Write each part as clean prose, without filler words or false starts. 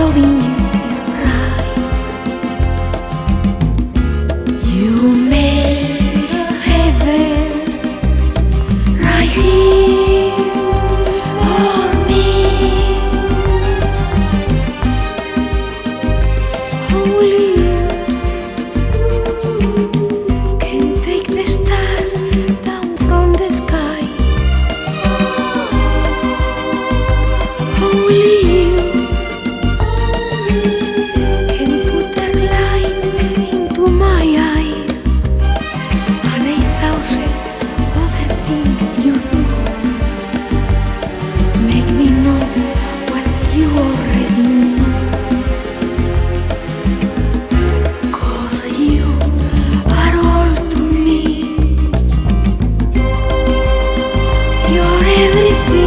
loving you is right. You made a heaven right here for me. Only you can take the stars down from the sky. Only you can put the light into my eyes, and 1,000 other things you do make me know what you already know. 'Cause you are all to me. You're everything.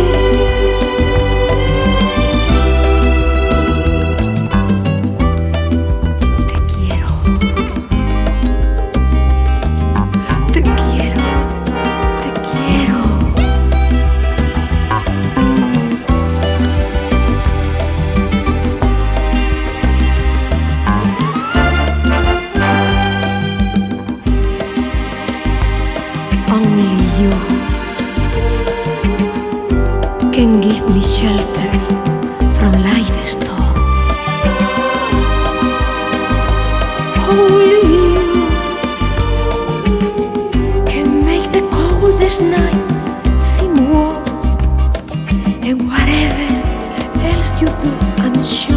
Te quiero, te quiero. Only you can give me shelter from life's storm. Only you can make the coldest night seem warm. And whatever else you do, I'm sure